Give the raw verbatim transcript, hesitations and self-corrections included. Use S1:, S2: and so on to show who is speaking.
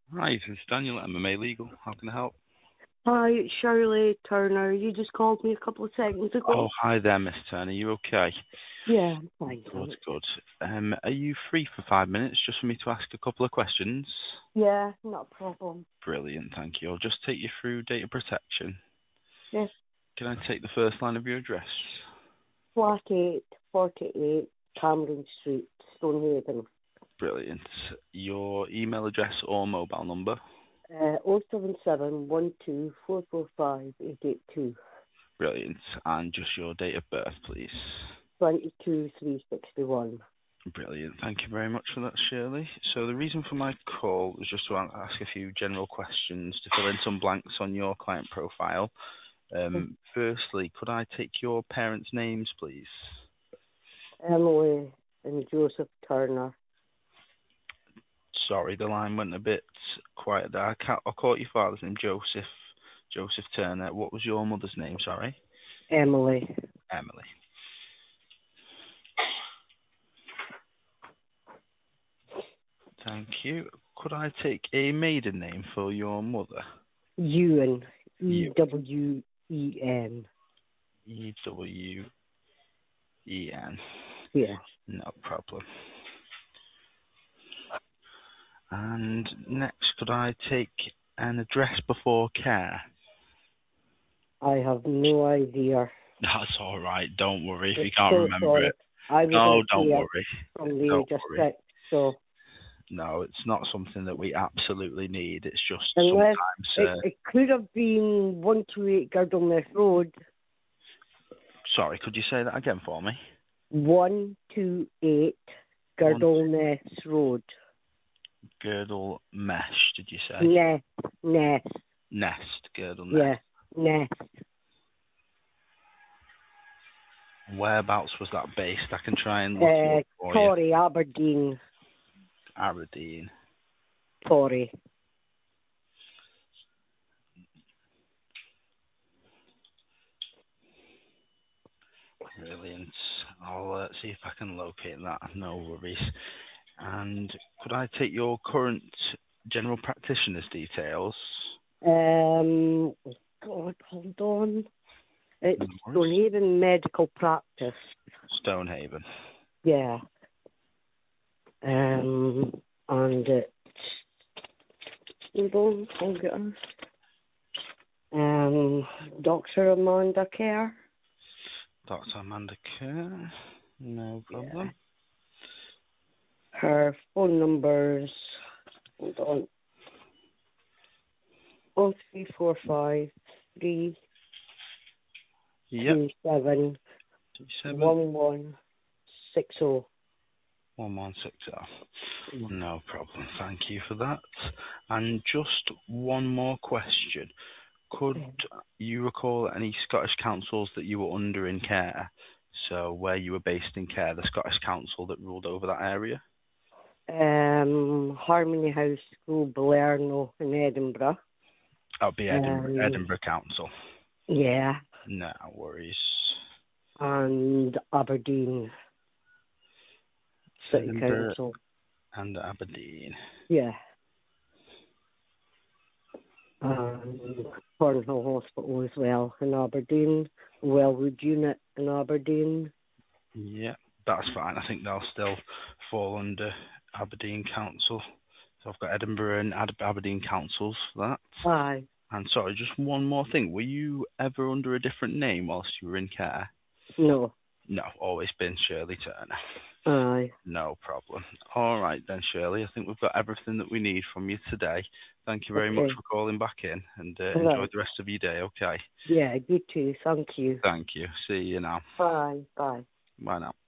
S1: Hi, this is Daniel at M M A Legal. How can I help?
S2: Hi, it's Shirley Turner. You just called me a couple of seconds ago.
S1: Oh, hi there, Miss Turner. You okay?
S2: Yeah, I'm fine,
S1: Good,
S2: thanks.
S1: good. Um, are you free for five minutes just for me to ask a couple of questions?
S2: Yeah, not a problem.
S1: Brilliant, thank you. I'll just take you through data protection.
S2: Yes,
S1: Can I take the first line of your address?
S2: flat eight, forty-eight, Cameron Street, Stonehaven.
S1: Brilliant. Your email address or mobile number?
S2: Uh, oh seven seven, one two, four four five, eight eight two.
S1: Brilliant. And just your date of birth, please.
S2: twenty-two, three sixty-one.
S1: Brilliant. Thank you very much for that, Shirley. So the reason for my call was just to a- ask a few general questions to fill in some blanks on your client profile. Um, firstly, could I take your parents' names, please?
S2: Emily and Joseph Turner.
S1: Sorry, the line went a bit quiet there. I, can't, I caught your father's name, Joseph. Joseph Turner. What was your mother's name, sorry?
S2: Emily.
S1: Emily. Thank you. Could I take a maiden name for your mother?
S2: Ewan. E
S1: You.
S2: W E N.
S1: E W E N.
S2: Yeah.
S1: No problem. And next, could I take an address before care?
S2: I have no idea.
S1: That's all right. Don't worry if you
S2: It's
S1: can't
S2: so
S1: remember
S2: sorry.
S1: it.
S2: I
S1: No,
S2: wasn't
S1: don't
S2: here
S1: worry.
S2: from the
S1: Don't
S2: age of
S1: worry.
S2: six, so
S1: No, it's not something that we absolutely need. It's just
S2: unless
S1: sometimes.
S2: it,
S1: Uh,
S2: it could have been one two eight Girdleness Road,
S1: sorry, could you say that again for me?
S2: one two eight
S1: One
S2: Girdleness Road.
S1: girdle mesh. Did you say?
S2: Nest, Nest,
S1: Nest. Girdle nest.
S2: yeah, Nest.
S1: Whereabouts was that based? I can try and look it
S2: Uh,
S1: up for you.
S2: Torry, Aberdeen,
S1: Aberdeen.
S2: Torry.
S1: Brilliant. I'll uh, see if I can locate that. No worries. And could I take your current general practitioner's details?
S2: Um, oh God, hold on. It's
S1: No worries.
S2: Stonehaven Medical Practice.
S1: Stonehaven.
S2: Yeah. Um, and it's hold on, I'll get her. Um, Doctor Amanda Kerr.
S1: Doctor Amanda Kerr. No
S2: Yeah.
S1: problem.
S2: Her phone number's hold on. Oh three four five three
S1: Yep.
S2: two seven
S1: Two seven
S2: one one six oh.
S1: one one six zero. No problem. Thank you for that. And just one more question. Could you recall any Scottish councils that you were under in care? So where you were based in care, the Scottish council that ruled over that area?
S2: Um, Harmony House School, Balerno in Edinburgh.
S1: That would be Edinburgh,
S2: Um,
S1: Edinburgh Council.
S2: yeah,
S1: No worries.
S2: and Aberdeen City
S1: Edinburgh
S2: Council.
S1: and Aberdeen.
S2: Yeah. Um, Cornhill Hospital as well in Aberdeen. Wellwood Unit in Aberdeen.
S1: Yeah, that's fine. I think they'll still fall under Aberdeen Council. So I've got Edinburgh and Ad- Aberdeen councils for that.
S2: Aye.
S1: And sorry, just one more thing. Were you ever under a different name whilst you were in care?
S2: No.
S1: No, always been Shirley Turner.
S2: Aye.
S1: No problem. All right then, Shirley. I think we've got everything that we need from you today. Thank you very
S2: Okay.
S1: much for calling back in, and uh,
S2: Right.
S1: enjoy the rest of your day, okay?
S2: Yeah, you too. Thank you.
S1: Thank you. See you now.
S2: Bye. Bye.
S1: Bye now.